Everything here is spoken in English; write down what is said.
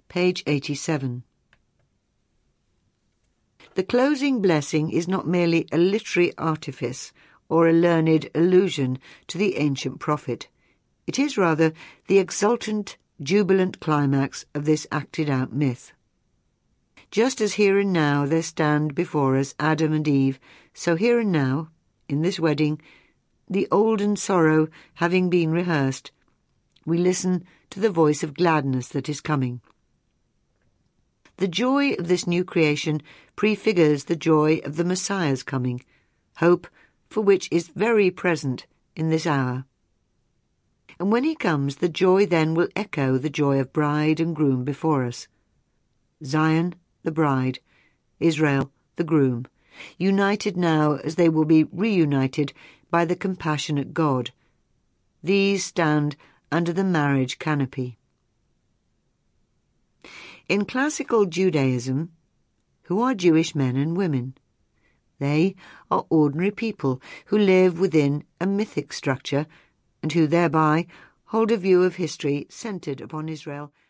page 87. The closing blessing is not merely a literary artifice or a learned allusion to the ancient prophet. It is rather the exultant, jubilant climax of this acted-out myth. Just as here and now there stand before us Adam and Eve, so here and now, in this wedding, the olden sorrow having been rehearsed, we listen to the voice of gladness that is coming. The joy of this new creation prefigures the joy of the Messiah's coming, hope for which is very present in this hour. And when he comes, the joy then will echo the joy of bride and groom before us. Zion, the bride, Israel, the groom, united now as they will be reunited by the compassionate God. These stand under the marriage canopy. In classical Judaism, who are Jewish men and women? They are ordinary people who live within a mythic structure and who thereby hold a view of history centered upon Israel